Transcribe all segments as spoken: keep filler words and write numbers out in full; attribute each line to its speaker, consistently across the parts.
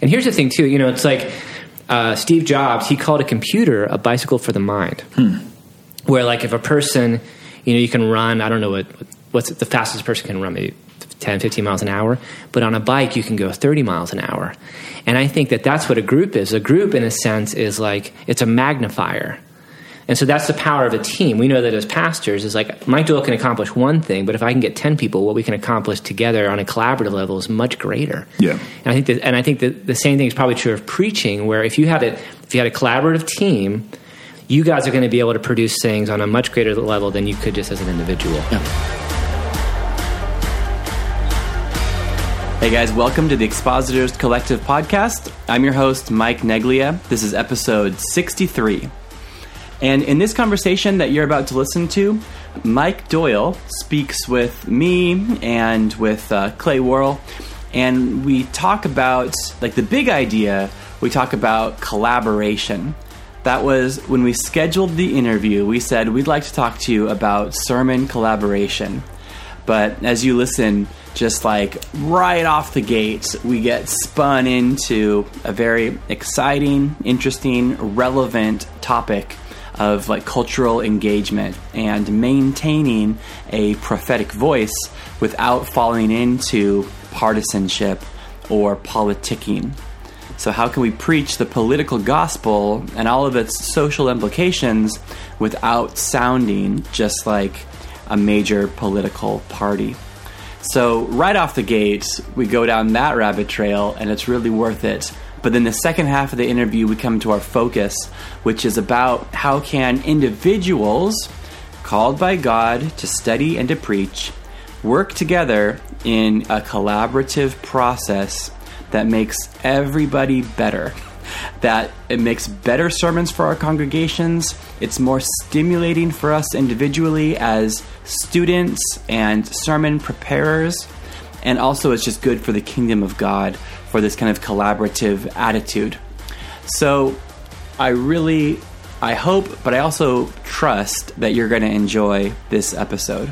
Speaker 1: And here's the thing, too. You know, it's like uh, Steve Jobs, he called a computer a bicycle for the mind. Hmm. Where, like, if a person, you know, you can run, I don't know what what's the fastest person can run, maybe ten, fifteen miles an hour. But on a bike, you can go thirty miles an hour. And I think that that's what a group is. A group, in a sense, is like, it's a magnifier. And so that's the power of a team. We know that as pastors, is like Mike Doyle can accomplish one thing, but if I can get ten people, what we can accomplish together on a collaborative level is much greater.
Speaker 2: Yeah.
Speaker 1: And I think that, and I think that the same thing is probably true of preaching, where if you had a if you had a collaborative team, you guys are going to be able to produce things on a much greater level than you could just as an individual.
Speaker 3: Yeah. Hey guys, welcome to the Expositors Collective podcast. I'm your host, Mike Neglia. This is episode sixty-three. And in this conversation that you're about to listen to, Mike Doyle speaks with me and with uh, Clay Worrell, and we talk about, like, the big idea, we talk about collaboration. That was when we scheduled the interview, we said we'd like to talk to you about sermon collaboration. But as you listen, just like right off the gate, we get spun into a very exciting, interesting, relevant topic of like cultural engagement and maintaining a prophetic voice without falling into partisanship or politicking. So how can we preach the political gospel and all of its social implications without sounding just like a major political party? So right off the gate, we go down that rabbit trail, and it's really worth it. But then the second half of the interview, we come to our focus, which is about how can individuals called by God to study and to preach work together in a collaborative process that makes everybody better, that it makes better sermons for our congregations. It's more stimulating for us individually as students and sermon preparers. And also it's just good for the kingdom of God for this kind of collaborative attitude. So I really, I hope, but I also trust that you're going to enjoy this episode.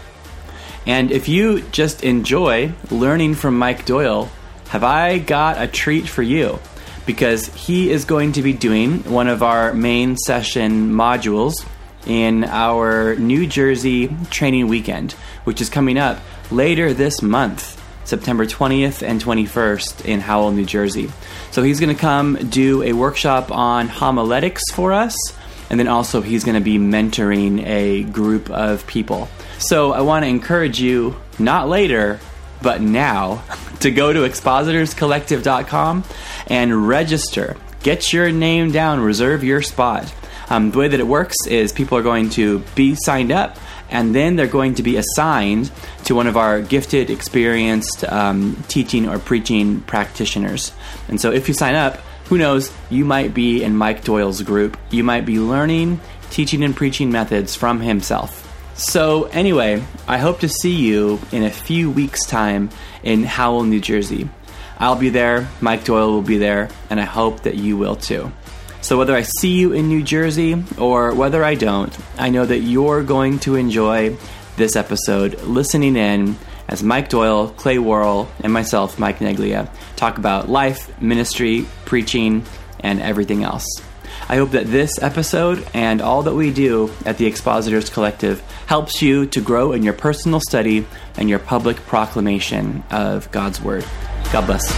Speaker 3: And if you just enjoy learning from Mike Doyle, have I got a treat for you? Because he is going to be doing one of our main session modules in our New Jersey training weekend, which is coming up later this month, September twentieth and twenty-first in Howell, New Jersey. So he's going to come do a workshop on homiletics for us, and then also he's going to be mentoring a group of people. So I want to encourage you, not later, but now, to go to expositors collective dot com and register. Get your name down, reserve your spot. Um, the way that it works is people are going to be signed up, and then they're going to be assigned to one of our gifted, experienced um, teaching or preaching practitioners. And so if you sign up, who knows, you might be in Mike Doyle's group. You might be learning teaching and preaching methods from himself. So anyway, I hope to see you in a few weeks' time in Howell, New Jersey. I'll be there, Mike Doyle will be there, and I hope that you will too. So whether I see you in New Jersey or whether I don't, I know that you're going to enjoy this episode listening in as Mike Doyle, Clay Worrell, and myself, Mike Neglia, talk about life, ministry, preaching, and everything else. I hope that this episode and all that we do at the Expositors Collective helps you to grow in your personal study and your public proclamation of God's Word. God bless.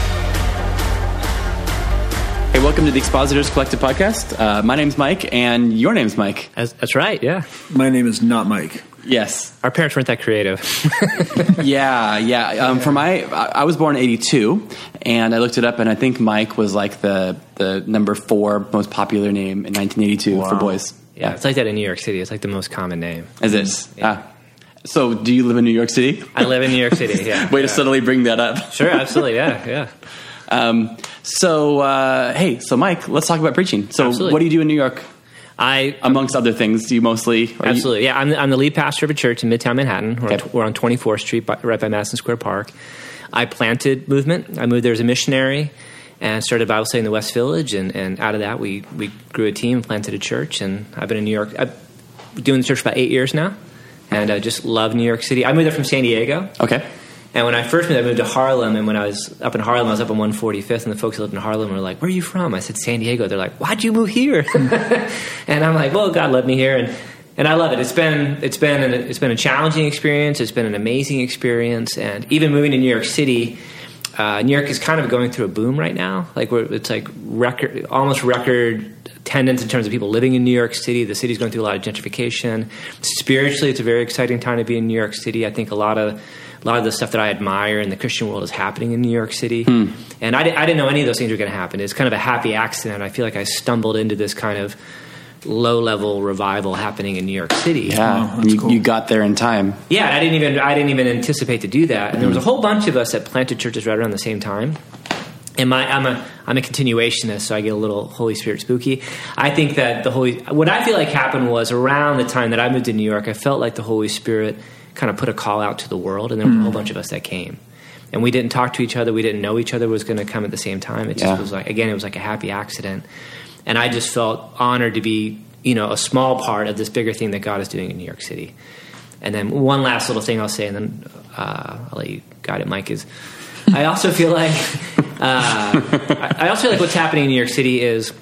Speaker 3: Hey, welcome to the Expositors Collective podcast. Uh, my name's Mike, and your name's Mike.
Speaker 1: That's, that's right, yeah.
Speaker 2: My name is not Mike.
Speaker 3: Yes.
Speaker 1: Our parents weren't that creative.
Speaker 3: yeah, yeah. Um, for my, I was born in eighty-two, and I looked it up, and I think Mike was like the the number four most popular name in nineteen eighty-two wow. for boys.
Speaker 1: Yeah, yeah, it's like that in New York City. It's like the most common name.
Speaker 3: Is it?
Speaker 1: Yeah.
Speaker 3: Ah. So, do you live in New York City?
Speaker 1: I live in New York City, yeah.
Speaker 3: Way
Speaker 1: yeah.
Speaker 3: to suddenly bring that up.
Speaker 1: Sure, absolutely, yeah, yeah.
Speaker 3: Um, so, uh, hey, so Mike, let's talk about preaching. So,
Speaker 1: absolutely.
Speaker 3: What do you do in New York?
Speaker 1: I,
Speaker 3: amongst other things, do you mostly?
Speaker 1: Absolutely,
Speaker 3: you,
Speaker 1: yeah. I'm the, I'm the lead pastor of a church in Midtown Manhattan. We're,
Speaker 3: okay.
Speaker 1: on, we're on twenty-fourth Street, by, right by Madison Square Park. I planted Movement. I moved there as a missionary and started Bible study in the West Village. And, and out of that, we, we grew a team, planted a church. And I've been in New York. I've been doing the church for about eight years now. And I just love New York City. I moved there from San Diego.
Speaker 3: Okay.
Speaker 1: And when I first moved, I moved to Harlem, and when I was up in Harlem, I was up on one forty-fifth, and the folks who lived in Harlem were like, "Where are you from?" I said, "San Diego." They're like, "Why'd you move here?" And I'm like, "Well, God led me here," and and I love it. It's been it's been an, it's been a challenging experience. It's been an amazing experience, and even moving to New York City, uh, New York is kind of going through a boom right now. Like we're, it's like record, almost record attendance in terms of people living in New York City. The city's going through a lot of gentrification. Spiritually, it's a very exciting time to be in New York City. I think a lot of A lot of the stuff that I admire in the Christian world is happening in New York City. Hmm. And I, di- I didn't know any of those things were going to happen. It's kind of a happy accident. I feel like I stumbled into this kind of low-level revival happening in New York City.
Speaker 3: Yeah,
Speaker 2: oh,
Speaker 3: you,
Speaker 2: cool.
Speaker 3: you got there in time.
Speaker 1: Yeah, I didn't even I didn't even anticipate to do that. And there was a whole bunch of us that planted churches right around the same time. And my, I'm a I'm a continuationist, so I get a little Holy Spirit spooky. I think that the Holy what I feel like happened was around the time that I moved to New York, I felt like the Holy Spirit kind of put a call out to the world, and there was a whole bunch of us that came. And we didn't talk to each other. We didn't know each other was going to come at the same time. It just
Speaker 3: yeah.
Speaker 1: was like, again, it was like a happy accident. And I just felt honored to be, you know, a small part of this bigger thing that God is doing in New York City. And then one last little thing I'll say, and then uh, I'll let you guide it, Mike, is I also feel like, uh, I, I also feel like what's happening in New York City is,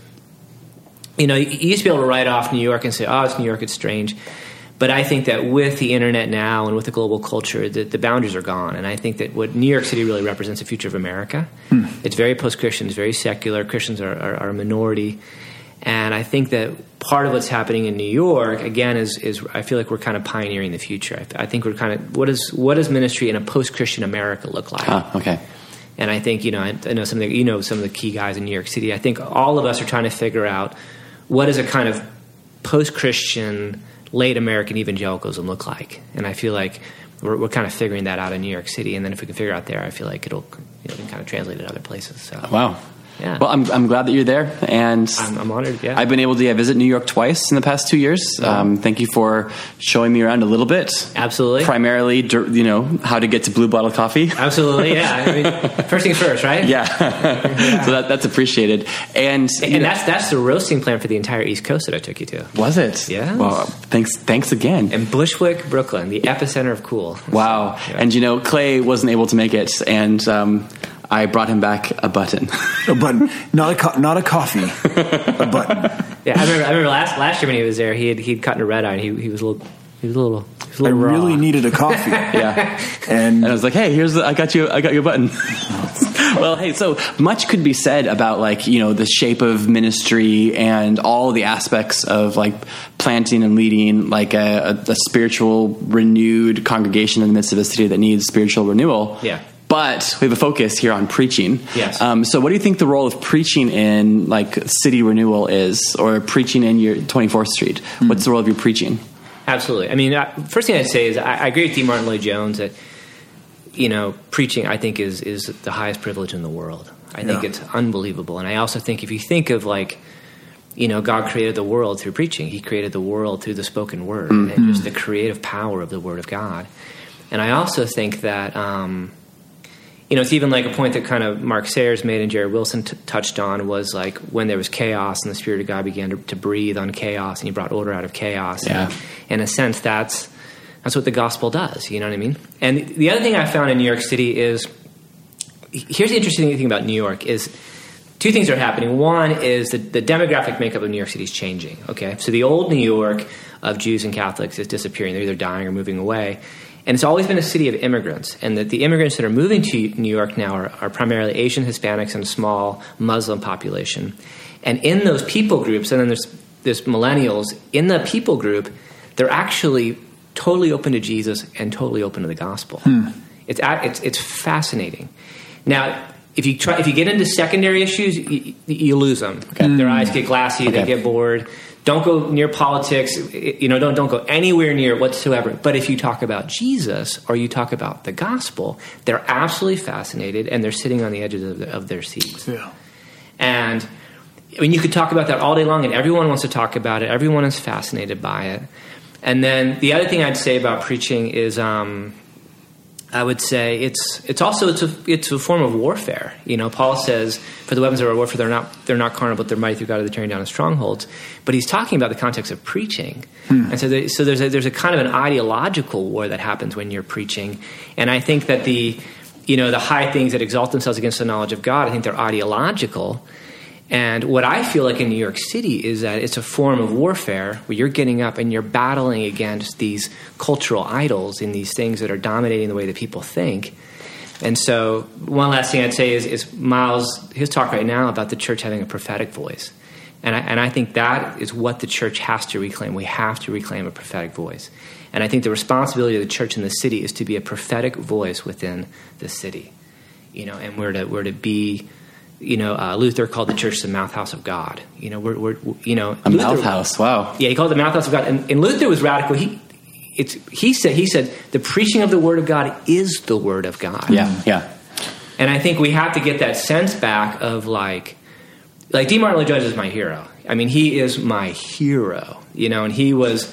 Speaker 1: you know, you used to be able to write off New York and say, oh, it's New York, it's strange. But I think that with the internet now and with the global culture, the, the boundaries are gone. And I think that what New York City really represents the future of America. Hmm. It's very post-Christian. It's very secular. Christians are, are, are a minority. And I think that part of what's happening in New York, again, is, is I feel like we're kind of pioneering the future. I, I think we're kind of, what, is, what does ministry in a post-Christian America look like?
Speaker 3: Ah, okay.
Speaker 1: And I think, you know, I, I know some of the, you know, some of the key guys in New York City. I think all of us are trying to figure out what is a kind of post-Christian late American evangelicalism look like, and I feel like we're, we're kind of figuring that out in New York City, and then if we can figure out there, I feel like it'll, you know, we can kind of translate it to other places. So
Speaker 3: wow.
Speaker 1: Yeah.
Speaker 3: Well, I'm I'm glad that you're there, and
Speaker 1: I'm, I'm honored. Yeah,
Speaker 3: I've been able to yeah, visit New York twice in the past two years. Um, thank you for showing me around a little bit. Absolutely. Primarily, you know, how to get to Blue Bottle Coffee.
Speaker 1: Absolutely. Yeah. I mean, first things first, right?
Speaker 3: Yeah. yeah. So that, that's appreciated, and
Speaker 1: and
Speaker 3: know,
Speaker 1: that's that's the roasting plan for the entire East Coast that I took you to.
Speaker 3: Was it?
Speaker 1: Yeah.
Speaker 3: Well, thanks. Thanks again.
Speaker 1: And Bushwick, Brooklyn, the epicenter of cool.
Speaker 3: Wow. So, yeah. And you know, Clay wasn't able to make it, and. Um, I brought him back a button.
Speaker 2: A button, not a co- not a coffee, a button.
Speaker 1: Yeah, I remember. I remember last last year when he was there, he had he'd cut in a red eye. And he he was a little he was a little. He was a little
Speaker 2: I
Speaker 1: raw.
Speaker 2: really needed a coffee.
Speaker 3: yeah,
Speaker 2: and,
Speaker 3: and I was like, hey, here's the, I got you I got you a button. Well, hey, so much could be said about like you know the shape of ministry and all the aspects of like planting and leading like a, a, a spiritual renewed congregation in the midst of a city that needs spiritual renewal.
Speaker 1: Yeah.
Speaker 3: But we have a focus here on preaching.
Speaker 1: Yes.
Speaker 3: Um, so what do you think the role of preaching in like city renewal is, or preaching in your twenty-fourth Street? Mm-hmm. What's the role of your preaching?
Speaker 1: Absolutely. I mean, I, first thing I'd say is I, I agree with D. Martin Lloyd-Jones that, you know, preaching I think is, is the highest privilege in the world. I think yeah. it's unbelievable. And I also think if you think of like, you know, God created the world through preaching. He created the world through the spoken word mm-hmm. and just the creative power of the Word of God. And I also think that... Um, You know, it's even like a point that kind of Mark Sayers made and Jerry Wilson t- touched on was like when there was chaos and the Spirit of God began to, to breathe on chaos and he brought order out of chaos.
Speaker 3: Yeah.
Speaker 1: And in a sense, that's that's what the gospel does. You know what I mean? And the other thing I found in New York City is, here's the interesting thing about New York is two things are happening. One is that the demographic makeup of New York City is changing. Okay, so the old New York of Jews and Catholics is disappearing. They're either dying or moving away. And it's always been a city of immigrants, and that the immigrants that are moving to New York now are, are primarily Asian, Hispanics, and a small Muslim population. And in those people groups, and then there's, there's millennials, in the people group, they're actually totally open to Jesus and totally open to the gospel. Hmm. It's, it's it's fascinating. Now, if you try, if you get into secondary issues, you, you lose them. Okay. Mm. Their eyes get glassy, okay. They get bored. Don't go near politics. You know, don't don't go anywhere near it whatsoever. But if you talk about Jesus or you talk about the gospel, they're absolutely fascinated and they're sitting on the edges of, the, of their seats.
Speaker 2: Yeah.
Speaker 1: And I mean, you could talk about that all day long, and everyone wants to talk about it. Everyone is fascinated by it. And then the other thing I'd say about preaching is, um, I would say it's it's also it's a it's a form of warfare. You know, Paul says, "For the weapons of our warfare, they're not they're not carnal, but they're mighty through God to the tearing down of strongholds." But he's talking about the context of preaching, hmm. and so there, so there's a, there's a kind of an ideological war that happens when you're preaching, and I think that the you know the high things that exalt themselves against the knowledge of God, I think they're ideological. And what I feel like in New York City is that it's a form of warfare where you're getting up and you're battling against these cultural idols and these things that are dominating the way that people think. And so one last thing I'd say is, is Miles, his talk right now about the church having a prophetic voice. And I, and I think that is what the church has to reclaim. We have to reclaim a prophetic voice. And I think the responsibility of the church in the city is to be a prophetic voice within the city. You know, and we're to, we're to be... You know, uh, Luther called the church the mouth house of God. You know, we're, we're you know,
Speaker 3: a
Speaker 1: Luther,
Speaker 3: mouth house. Wow.
Speaker 1: Yeah, he called it the mouth house of God, and, and Luther was radical. He, it's he said he said the preaching of the word of God is the word of God.
Speaker 3: Yeah, yeah.
Speaker 1: And I think we have to get that sense back of like, like D. Martin Lloyd Jones is my hero. I mean, he is my hero. You know, and he was.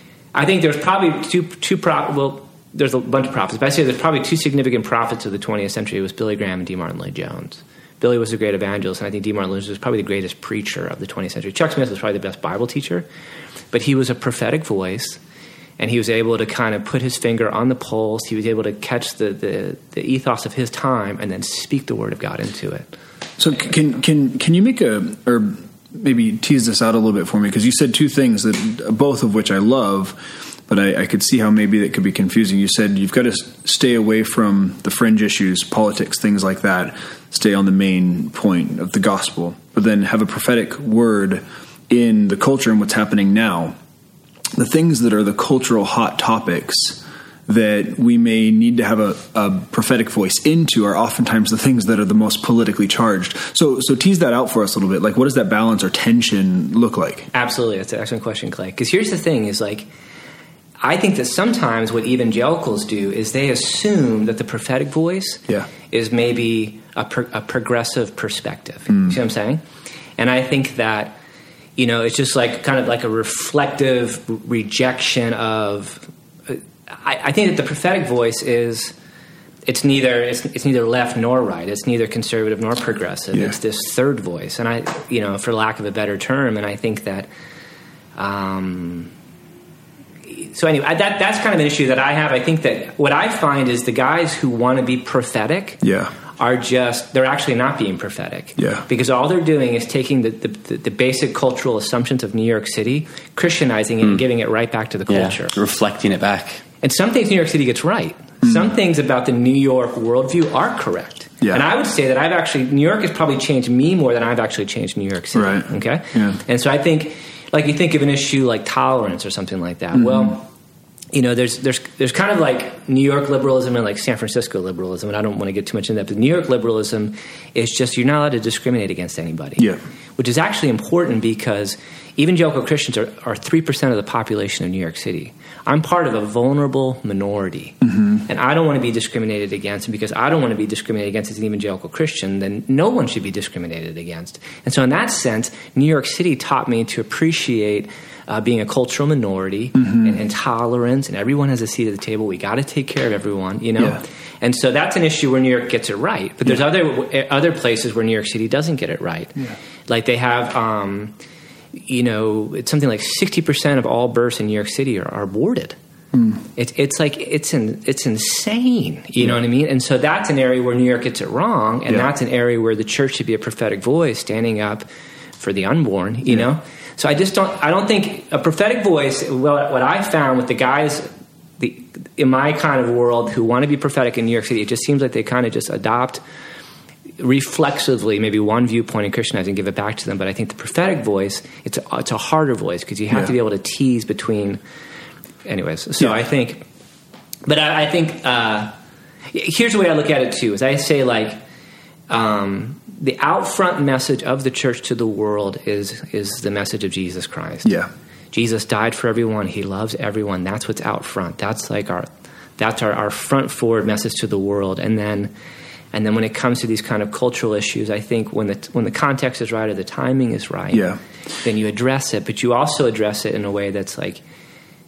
Speaker 1: I think there's probably two two prop. Well, there's a bunch of prophets, but I say there's probably two significant prophets of the twentieth century. It was Billy Graham and D. Martin Lloyd Jones. Billy was a great evangelist, and I think D. Martin Lloyd Jones was probably the greatest preacher of the twentieth century. Chuck Smith was probably the best Bible teacher, but he was a prophetic voice, and he was able to kind of put his finger on the pulse. He was able to catch the, the, the ethos of his time and then speak the word of God into it.
Speaker 2: So can can can you make a, or maybe tease this out a little bit for me? Because you said two things, that both of which I love, but I, I could see how maybe that could be confusing. You said you've got to stay away from the fringe issues, politics, things like that. Stay on the main point of the gospel, but then have a prophetic word in the culture and what's happening now. The things that are the cultural hot topics that we may need to have a, a prophetic voice into are oftentimes the things that are the most politically charged. So, so tease that out for us a little bit. Like, what does that balance or tension look like?
Speaker 1: Absolutely. That's an excellent question, Clay. Because here's the thing is like, I think that sometimes what evangelicals do is they assume that the prophetic voice
Speaker 2: yeah.
Speaker 1: is maybe a, pro- a progressive perspective. Mm. You see what I'm saying? And I think that, you know, it's just like kind of like a reflective rejection of. Uh, I, I think that the prophetic voice is it's neither it's, it's neither left nor right. It's neither conservative nor progressive.
Speaker 2: Yeah.
Speaker 1: It's this third voice, and I, you know, for lack of a better term, and I think that. Um, So anyway, that that's kind of an issue that I have. I think that what I find is the guys who want to be prophetic
Speaker 2: yeah.
Speaker 1: are just, they're actually not being prophetic.
Speaker 2: Yeah.
Speaker 1: Because all they're doing is taking the, the, the basic cultural assumptions of New York City, Christianizing it mm. and giving it right back to the culture.
Speaker 3: Yeah, reflecting it back.
Speaker 1: And some things New York City gets right. Mm. Some things about the New York worldview are correct.
Speaker 2: Yeah.
Speaker 1: And I would say that I've actually, New York has probably changed me more than I've actually changed New York City.
Speaker 2: Right.
Speaker 1: Okay?
Speaker 2: Yeah.
Speaker 1: And so I think, like you think of an issue like tolerance or something like that. Mm-hmm. Well, you know, there's there's there's kind of like New York liberalism and like San Francisco liberalism, and I don't want to get too much into that, but New York liberalism is just you're not allowed to discriminate against anybody.
Speaker 2: Yeah.
Speaker 1: Which is actually important because evangelical Christians are, are three percent of the population of New York City. I'm part of a vulnerable minority, mm-hmm. and I don't want to be discriminated against, and because I don't want to be discriminated against as an evangelical Christian, then no one should be discriminated against. And so in that sense, New York City taught me to appreciate Uh, being a cultural minority mm-hmm. and, and tolerance, and everyone has a seat at the table. We got to take care of everyone, you know. Yeah. And so that's an issue where New York gets it right. But there's yeah. other other places where New York City doesn't get it right.
Speaker 2: Yeah.
Speaker 1: Like they have, um, you know, it's something like sixty percent of all births in New York City are, are aborted. Mm. It's it's like it's in, it's insane. You yeah. know what I mean? And so that's an area where New York gets it wrong, and yeah. that's an area where the church should be a prophetic voice standing up for the unborn. You yeah. know. So I just don't. I don't think a prophetic voice. Well, what I found with the guys, the in my kind of world who want to be prophetic in New York City, it just seems like they kind of just adopt reflexively maybe one viewpoint in Christianizing and give it back to them. But I think the prophetic voice, it's a, it's a harder voice because you have yeah. to be able to tease between. Anyways, so yeah. I think, but I, I think uh, here's the way I look at it too: is I say like. Um, The out front message of the church to the world is is the message of Jesus Christ.
Speaker 2: Yeah,
Speaker 1: Jesus died for everyone. He loves everyone. That's what's out front. That's like our that's our, our front forward message to the world. And then and then when it comes to these kind of cultural issues, I think when the when the context is right or the timing is right,
Speaker 2: yeah.
Speaker 1: then you address it. But you also address it in a way that's like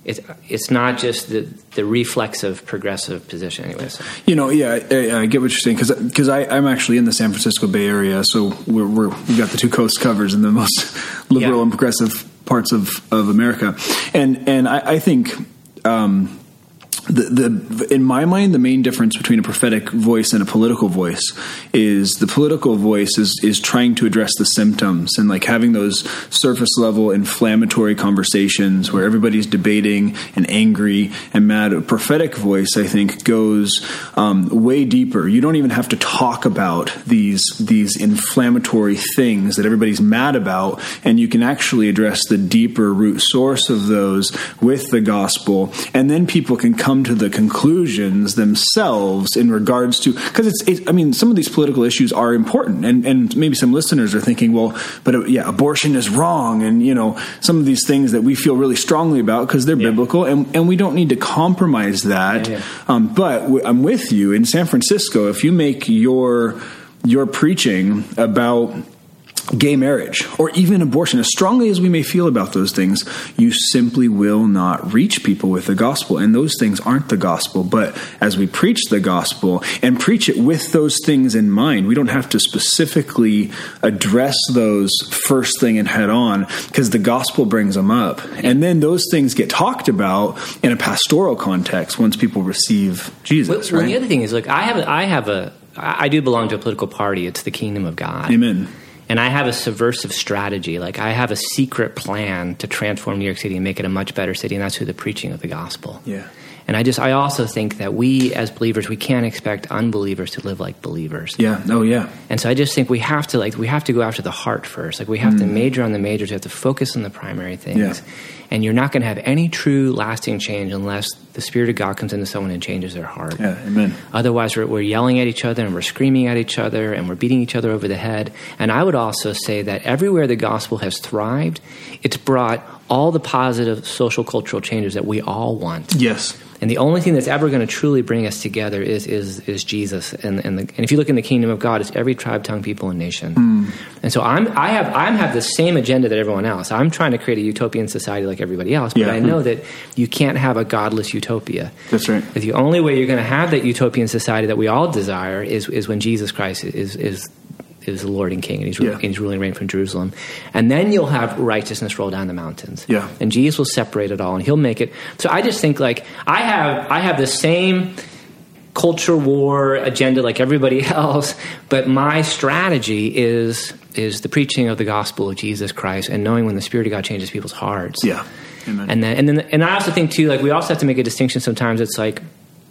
Speaker 1: it's it's not just the the reflexive progressive position, anyways.
Speaker 2: You know, yeah, I, I get what you're saying because because I'm actually in the San Francisco Bay Area, so we're, we're we've got the two coast covers in the most liberal
Speaker 1: yeah.
Speaker 2: and progressive parts of, of America, and and I, I think. Um, The, the in my mind, the main difference between a prophetic voice and a political voice is the political voice is is trying to address the symptoms and like having those surface level inflammatory conversations where everybody's debating and angry and mad. A prophetic voice, I think, goes um, way deeper. You don't even have to talk about these these inflammatory things that everybody's mad about, and you can actually address the deeper root source of those with the gospel, and then people can come to the conclusions themselves in regards to, because it's, it, I mean, some of these political issues are important, and, and maybe some listeners are thinking, well, but uh, yeah, abortion is wrong, and you know, some of these things that we feel really strongly about because they're yeah. biblical, and, and we don't need to compromise that. Yeah, yeah. Um, but w- I'm with you in San Francisco. If you make your your preaching about gay marriage or even abortion, as strongly as we may feel about those things, you simply will not reach people with the gospel. And those things aren't the gospel. But as we preach the gospel and preach it with those things in mind, we don't have to specifically address those first thing and head on, because the gospel brings them up. And then those things get talked about in a pastoral context once people receive Jesus.
Speaker 1: Well,
Speaker 2: right?
Speaker 1: well the other thing is, look, I have a, I have a, I do belong to a political party. It's the Kingdom of God.
Speaker 2: Amen.
Speaker 1: And I have a subversive strategy. Like, I have a secret plan to transform New York City and make it a much better city, and that's through the preaching of the gospel.
Speaker 2: Yeah.
Speaker 1: And I just, I also think that we as believers, we can't expect unbelievers to live like believers.
Speaker 2: Yeah. Oh, yeah.
Speaker 1: And so I just think we have to, like, we have to go after the heart first. Like, we have mm. to major on the majors. We have to focus on the primary things.
Speaker 2: Yeah.
Speaker 1: And you're not going to have any true lasting change unless the Spirit of God comes into someone and changes their heart.
Speaker 2: Yeah, amen.
Speaker 1: Otherwise, we're, we're yelling at each other and we're screaming at each other and we're beating each other over the head. And I would also say that everywhere the gospel has thrived, it's brought all the positive social cultural changes that we all want.
Speaker 2: Yes.
Speaker 1: And the only thing that's ever going to truly bring us together is is is Jesus. And and, the, and if you look in the kingdom of God, it's every tribe, tongue, people, and nation. Mm. And so I'm I have I have the same agenda that everyone else. I'm trying to create a utopian society like everybody else, but yeah. I know that you can't have a godless utopia.
Speaker 2: That's right.
Speaker 1: The only way you're going to have that utopian society that we all desire is is when Jesus Christ is is is the Lord and King, and he's, yeah. and he's ruling and reigning from Jerusalem. And then you'll have righteousness roll down the mountains.
Speaker 2: Yeah.
Speaker 1: And Jesus will separate it all, and he'll make it. So I just think, like, I have I have the same culture war agenda like everybody else, but my strategy is is the preaching of the gospel of Jesus Christ and knowing when the Spirit of God changes people's hearts.
Speaker 2: Yeah. Amen.
Speaker 1: And then and then and I also think too, like, we also have to make a distinction sometimes. It's like,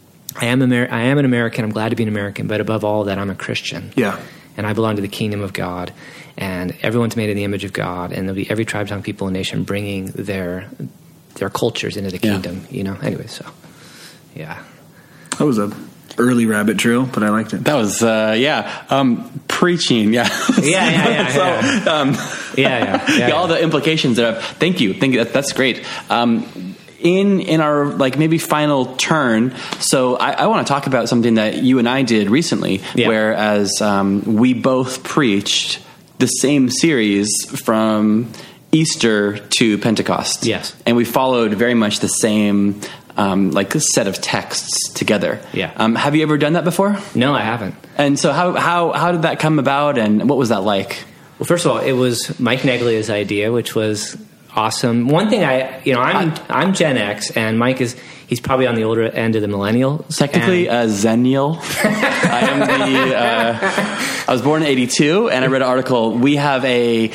Speaker 1: I am Amer- I am an American, I'm glad to be an American, but above all that, I'm a Christian.
Speaker 2: Yeah.
Speaker 1: And I belong to the kingdom of God, and everyone's made in the image of God, and there'll be every tribe, tongue, people, and nation bringing their their cultures into the kingdom. Yeah. You know. Anyway, so yeah,
Speaker 2: that was a early rabbit trail, but I liked it.
Speaker 3: That was uh, yeah, um, preaching. Yeah,
Speaker 1: yeah, yeah, yeah.
Speaker 3: so,
Speaker 1: yeah.
Speaker 3: Um,
Speaker 1: yeah, yeah, yeah,
Speaker 3: all
Speaker 1: yeah.
Speaker 3: the implications there. Thank you, thank you. That, that's great. Um, In in our like maybe final turn, so I, I want to talk about something that you and I did recently,
Speaker 1: yeah.
Speaker 3: whereas um, we both preached the same series from Easter to Pentecost.
Speaker 1: Yes,
Speaker 3: and we followed very much the same um, like a set of texts together.
Speaker 1: Yeah.
Speaker 3: Um, have you ever done that before?
Speaker 1: No, I haven't.
Speaker 3: And so how how how did that come about, and what was that like?
Speaker 1: Well, first of all, it was Mike Neglia's idea, which was awesome. One thing I, you know, I'm I'm Gen X, and Mike is he's probably on the older end of the millennial.
Speaker 3: Technically, a Zennial. I am the. Uh, I was born in eighty-two, and I read an article. We have a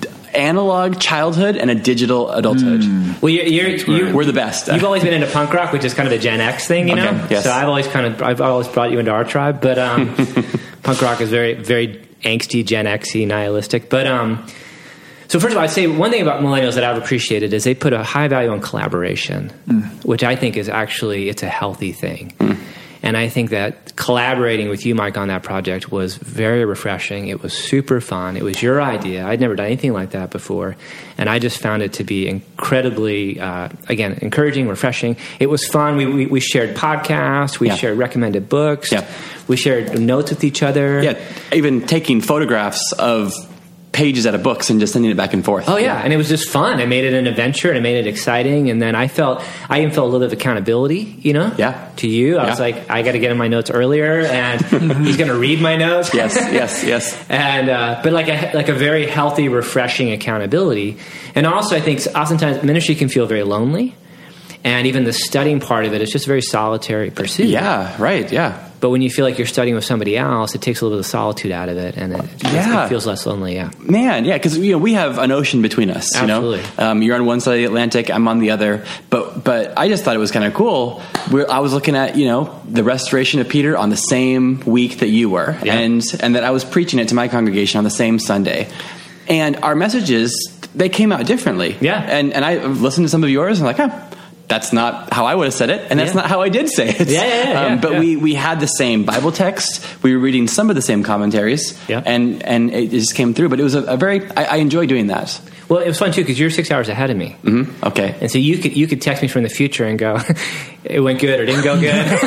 Speaker 3: analog childhood and a digital adulthood. Mm.
Speaker 1: Well, you're, you're, you're
Speaker 3: we're the best.
Speaker 1: You've always been into punk rock, which is kind of a Gen X thing, you know.
Speaker 3: Okay, yes.
Speaker 1: So I've always kind of I've always brought you into our tribe, but um, punk rock is very very angsty, Gen X-y, nihilistic, but um. So first of all, I'd say one thing about millennials that I've appreciated is they put a high value on collaboration, mm. which I think is actually, it's a healthy thing. Mm. And I think that collaborating with you, Mike, on that project was very refreshing. It was super fun. It was your idea. I'd never done anything like that before. And I just found it to be incredibly, uh, again, encouraging, refreshing. It was fun. We we, we shared podcasts. We yeah. shared recommended books.
Speaker 3: Yeah.
Speaker 1: We shared notes with each other.
Speaker 3: Yeah, even taking photographs of pages out of books and just sending it back and forth.
Speaker 1: Oh yeah. yeah. And it was just fun. It made it an adventure and it made it exciting. And then I felt, I even felt a little bit of accountability, you know,
Speaker 3: yeah.
Speaker 1: to you. I
Speaker 3: yeah.
Speaker 1: was like, I got to get in my notes earlier and he's going to read my notes.
Speaker 3: Yes, yes, yes.
Speaker 1: And, uh, but like a, like a very healthy, refreshing accountability. And also I think oftentimes ministry can feel very lonely. And even the studying part of it is just a very solitary pursuit.
Speaker 3: Yeah, right, yeah.
Speaker 1: But when you feel like you're studying with somebody else, it takes a little bit of solitude out of it, and it,
Speaker 3: yeah.
Speaker 1: it feels less lonely, yeah.
Speaker 3: Man, yeah, because you know, we have an ocean between us, you
Speaker 1: Absolutely.
Speaker 3: know? Um, you're on one side of the Atlantic, I'm on the other. But but I just thought it was kind of cool. We're, I was looking at, you know, the restoration of Peter on the same week that you were,
Speaker 1: yeah.
Speaker 3: and and that I was preaching it to my congregation on the same Sunday. And our messages, they came out differently.
Speaker 1: Yeah.
Speaker 3: And, and I listened to some of yours, and I'm like, huh. That's not how I would have said it, and that's yeah. not how I did say it.
Speaker 1: Yeah, yeah, yeah,
Speaker 3: um,
Speaker 1: yeah
Speaker 3: but
Speaker 1: yeah.
Speaker 3: we, we had the same Bible text. We were reading some of the same commentaries,
Speaker 1: yeah.
Speaker 3: and, and it just came through. But it was a, a very I, I enjoy doing that.
Speaker 1: Well, it was fun too because you're six hours ahead of me.
Speaker 3: Mm-hmm. Okay,
Speaker 1: and so you could you could text me from the future and go, it went good or didn't go good.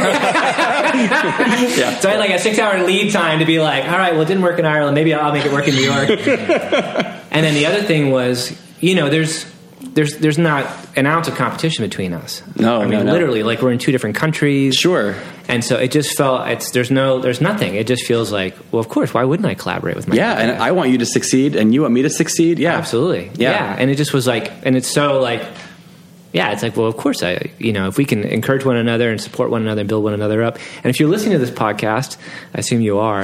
Speaker 1: yeah. So I had like a six hour lead time to be like, all right, well, it didn't work in Ireland. Maybe I'll make it work in New York. And then the other thing was, you know, there's. There's there's not an ounce of competition between us.
Speaker 3: No,
Speaker 1: I mean
Speaker 3: no, no.
Speaker 1: literally, like we're in two different countries.
Speaker 3: Sure.
Speaker 1: And so it just felt it's there's no there's nothing. It just feels like, well, of course, why wouldn't I collaborate with my
Speaker 3: yeah?
Speaker 1: company?
Speaker 3: And I want you to succeed, and you want me to succeed. Yeah,
Speaker 1: absolutely.
Speaker 3: Yeah.
Speaker 1: yeah. And it just was like, and it's so like, yeah, it's like, well, of course, I you know, if we can encourage one another and support one another and build one another up, and if you're listening to this podcast, I assume you are.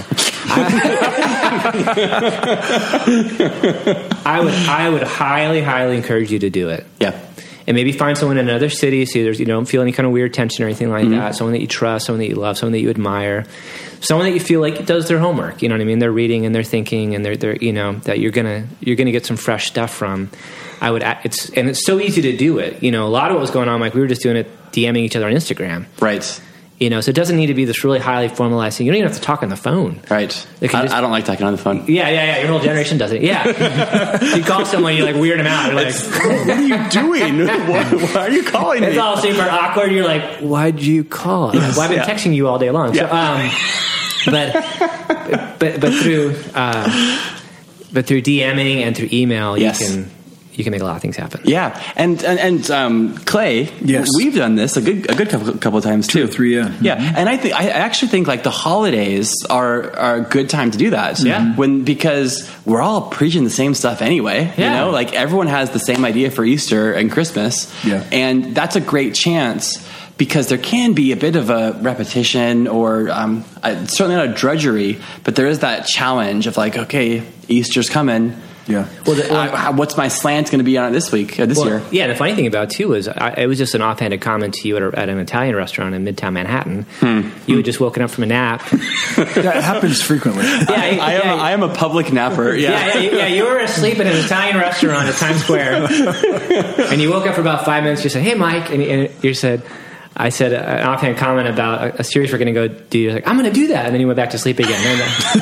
Speaker 1: I, I would I would highly highly encourage you to do it.
Speaker 3: Yeah.
Speaker 1: And maybe find someone in another city so there's, you don't feel any kind of weird tension or anything like
Speaker 3: mm-hmm.
Speaker 1: that. Someone that you trust, someone that you love, someone that you admire, someone that you feel like does their homework. You know what I mean? They're reading and they're thinking and they're, they're you know, that you're gonna you're gonna get some fresh stuff from. I would it's and it's so easy to do it. You know, a lot of what was going on, like we were just doing it, DMing each other on Instagram.
Speaker 3: Right.
Speaker 1: You know, so it doesn't need to be this really highly formalized thing. You don't even have to talk on the phone.
Speaker 3: Right. I,
Speaker 1: just,
Speaker 3: I don't like talking on the phone.
Speaker 1: Yeah, yeah, yeah. Your whole generation does it. Yeah. You call someone, you like weird them out. You're like,
Speaker 3: what are you doing? Why, why are you calling me?
Speaker 1: It's all super awkward. You're like, why'd you call? Yes, well, I've been yeah. texting you all day long.
Speaker 3: Yeah.
Speaker 1: So, um, but, but, but through, uh, but through DMing and through email,
Speaker 3: yes.
Speaker 1: you can, you can make a lot of things happen.
Speaker 3: Yeah, and and, and um, Clay,
Speaker 2: yes,
Speaker 3: we've done this a good a good couple, couple of times too.
Speaker 2: Two or three, yeah,
Speaker 3: yeah.
Speaker 2: Mm-hmm.
Speaker 3: And I think I actually think like the holidays are are a good time to do that.
Speaker 1: Yeah,
Speaker 3: when because we're all preaching the same stuff anyway.
Speaker 1: Yeah.
Speaker 3: You know, like everyone has the same idea for Easter and Christmas.
Speaker 2: Yeah,
Speaker 3: and that's a great chance. Because there can be a bit of a repetition or um, a, certainly not a drudgery, but there is that challenge of like, okay, Easter's coming.
Speaker 2: Yeah.
Speaker 3: Well, the, uh, what's my slant going to be on it this week, uh, this
Speaker 1: well,
Speaker 3: year?
Speaker 1: Yeah, the funny thing about it, too, is I, it was just an offhanded comment to you at, a, at an Italian restaurant in Midtown Manhattan.
Speaker 3: Hmm.
Speaker 1: You had just woken up from a nap.
Speaker 2: That happens frequently.
Speaker 1: Yeah,
Speaker 3: I, I,
Speaker 1: yeah,
Speaker 3: am, a, I am a public napper. Yeah.
Speaker 1: Yeah, yeah, yeah, you were asleep at an Italian restaurant at Times Square, and you woke up for about five minutes. You said, "Hey, Mike," and, and you said, I said an offhand comment about a, a series we're going to go do. You're like, I'm going to do that, and then you went back to sleep again. And,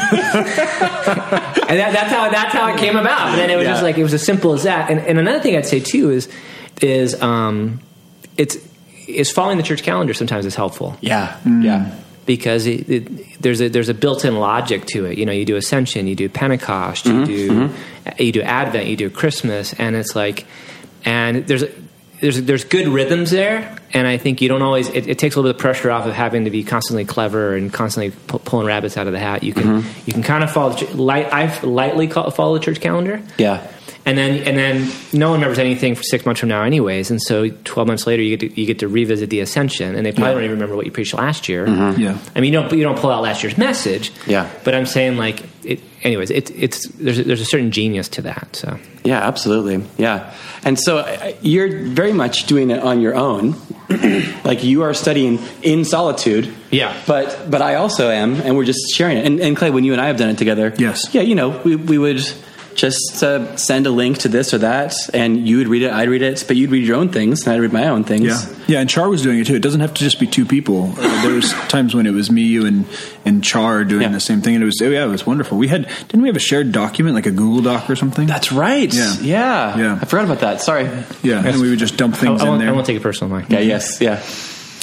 Speaker 1: and that, that's how that's how it came about. And then it was yeah. just like it was as simple as that. And, and another thing I'd say too is is um, it's is following the church calendar sometimes is helpful.
Speaker 3: Yeah, mm. yeah.
Speaker 1: Because it, it, there's a there's a built-in logic to it. You know, you do Ascension, you do Pentecost,
Speaker 3: mm-hmm,
Speaker 1: you do
Speaker 3: mm-hmm.
Speaker 1: you do Advent, you do Christmas, and it's like, and there's. There's there's good rhythms there, and I think you don't always. It, it takes a little bit of pressure off of having to be constantly clever and constantly pu- pulling rabbits out of the hat. You can
Speaker 3: mm-hmm.
Speaker 1: you can kind of follow. The, light, I lightly call, follow the church calendar.
Speaker 3: Yeah,
Speaker 1: and then and then no one remembers anything for six months from now, anyways. And so twelve months later, you get to, you get to revisit the Ascension, and they probably yeah. don't even remember what you preached last year.
Speaker 2: Mm-hmm. Yeah,
Speaker 1: I mean, you don't you don't pull out last year's message.
Speaker 3: Yeah,
Speaker 1: but I'm saying like it. Anyways, it, it's there's a, there's a certain genius to that. So
Speaker 3: yeah, absolutely, yeah. And so uh, you're very much doing it on your own, like you are studying in solitude.
Speaker 1: Yeah,
Speaker 3: but but I also am, and we're just sharing it. And, and Clay, when you and I have done it together,
Speaker 2: yes,
Speaker 3: yeah, you know, we we would just uh, send a link to this or that, and you would read it, I'd read it, but you'd read your own things, and I'd read my own things.
Speaker 2: Yeah, yeah, and Char was doing it too. It doesn't have to just be two people. Uh, there was times when it was me, you, and and Char doing yeah. the same thing, and it was yeah, it was wonderful. We had didn't we have a shared document, like a Google Doc or something?
Speaker 3: That's right.
Speaker 2: Yeah,
Speaker 3: yeah,
Speaker 2: yeah.
Speaker 3: I forgot about that. Sorry.
Speaker 2: Yeah, and we would just dump things
Speaker 1: I, I
Speaker 2: in
Speaker 1: won't,
Speaker 2: there.
Speaker 1: I won't take it personal, Mike.
Speaker 3: Yeah. Yes. Yeah.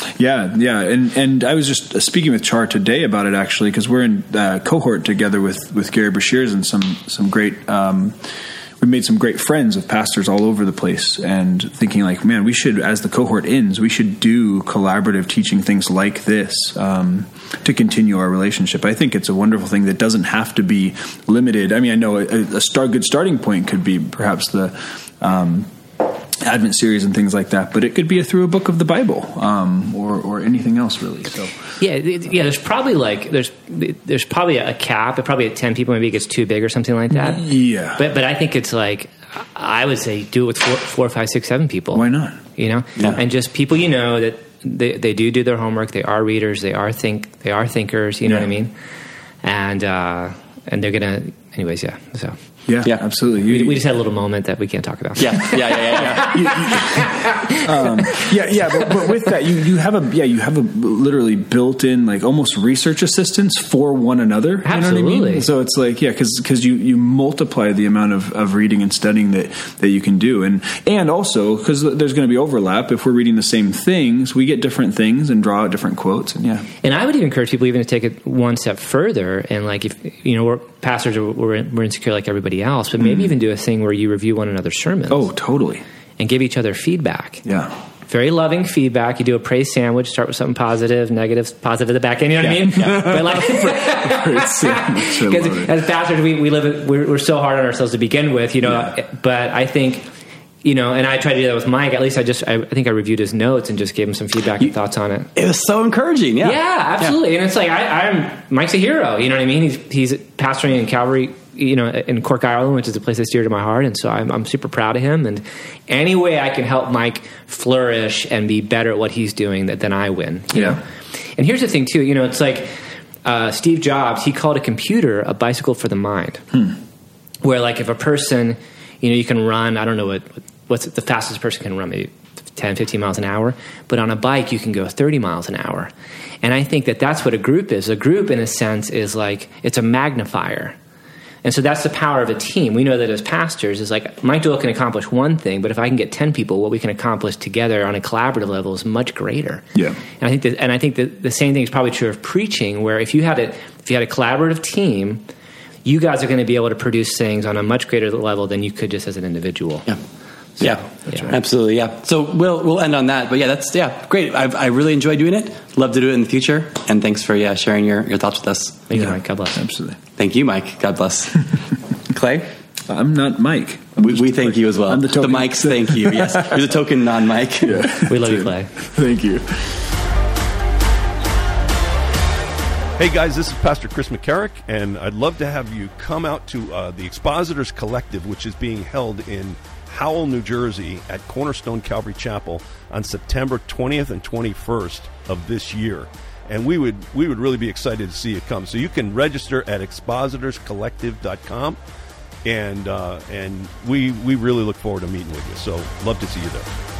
Speaker 2: Yeah, yeah, and and I was just speaking with Char today about it actually, because we're in uh, cohort together with with Gary Breshears and some some great. Um, we made some great friends of pastors all over the place, and thinking like, man, we should, as the cohort ends, we should do collaborative teaching things like this um, to continue our relationship. I think it's a wonderful thing that doesn't have to be limited. I mean, I know a, a start, good starting point could be perhaps the um, Advent series and things like that, but it could be through a book of the Bible um, or or anything else really. So
Speaker 1: yeah, yeah. There's probably like there's there's probably a cap. Probably at ten people, maybe it gets too big or something like that.
Speaker 2: Yeah,
Speaker 1: but but I think it's like I would say do it with four, four five, six, seven people.
Speaker 2: Why not?
Speaker 1: You know,
Speaker 3: yeah.
Speaker 1: And just people you know that they they do do their homework. They are readers. They are think. They are thinkers. You know
Speaker 2: yeah.
Speaker 1: what I mean? And uh, and they're gonna, anyways. Yeah. So.
Speaker 2: Yeah, yeah, absolutely.
Speaker 1: You, we just had a little moment that we can't talk about.
Speaker 3: Yeah, yeah, yeah, yeah.
Speaker 2: yeah, you, you, um, yeah, yeah but, but with that, you, you have a yeah, you have a literally built-in like almost research assistants for one another.
Speaker 1: Absolutely.
Speaker 2: You know what I mean? So it's like yeah, because because you, you multiply the amount of, of reading and studying that, that you can do, and and also because there's going to be overlap. If we're reading the same things, we get different things and draw out different quotes. And yeah,
Speaker 1: and I would even encourage people even to take it one step further and like if you know we're pastors are we're, we're insecure like everybody else, but maybe mm. even do a thing where you review one another's sermons.
Speaker 2: Oh, totally.
Speaker 1: And give each other feedback.
Speaker 2: Yeah.
Speaker 1: Very loving feedback. You do a praise sandwich, start with something positive, negative, positive at the back end, you know what
Speaker 2: yeah.
Speaker 1: I mean?
Speaker 2: Yeah.
Speaker 1: But like,
Speaker 2: praise sandwich.
Speaker 1: Because as pastors, we, we live, we're, we're so hard on ourselves to begin with, you know, yeah. But I think, you know, and I tried to do that with Mike. At least I just, I, I think I reviewed his notes and just gave him some feedback you, and thoughts on it.
Speaker 3: It was so encouraging. Yeah.
Speaker 1: Yeah, absolutely. Yeah. And it's like, I, I'm, Mike's a hero. You know what I mean? He's, he's pastoring in Calvary, you know, in Cork, Ireland, which is a place that's dear to my heart. And so I'm, I'm super proud of him. And any way I can help Mike flourish and be better at what he's doing, that then I win. You
Speaker 2: yeah.
Speaker 1: know? And here's the thing too, you know, it's like, uh, Steve Jobs, he called a computer a bicycle for the mind.
Speaker 2: Hmm.
Speaker 1: Where like if a person, you know, you can run, I don't know what, what's the fastest person can run, maybe ten, fifteen miles an hour, but on a bike you can go thirty miles an hour. And I think that that's what a group is. A group in a sense is like, it's a magnifier. And so that's the power of a team. We know that as pastors, is like Mike Doyle can accomplish one thing, but if I can get ten people, what we can accomplish together on a collaborative level is much greater.
Speaker 2: Yeah.
Speaker 1: And I think that, and I think that the same thing is probably true of preaching, where if you had a if you had a collaborative team, you guys are going to be able to produce things on a much greater level than you could just as an individual.
Speaker 3: Yeah.
Speaker 1: So,
Speaker 3: yeah,
Speaker 1: yeah.
Speaker 3: Right. Absolutely. Yeah. So we'll we'll end on that. But yeah, that's yeah, great. I've, I really enjoy doing it. Love to do it in the future. And thanks for yeah sharing your, your thoughts with us.
Speaker 1: Thank
Speaker 2: yeah.
Speaker 1: you, Mike. God bless.
Speaker 2: Absolutely.
Speaker 3: Thank you, Mike. God bless. Clay?
Speaker 2: I'm not Mike. I'm
Speaker 3: we we thank you as well.
Speaker 2: I'm the token.
Speaker 3: The Mikes thank you. Yes, you're the token non-Mike.
Speaker 2: Yeah.
Speaker 1: We love you, Clay.
Speaker 2: Thank you.
Speaker 4: Hey guys, this is Pastor Chris McCarrick, and I'd love to have you come out to uh, the Expositors Collective, which is being held in Howell, New Jersey at Cornerstone Calvary Chapel on September twentieth and twenty-first of this year. And we would we would really be excited to see you come. So you can register at expositors collective dot com, and uh, and we we really look forward to meeting with you. So love to see you there.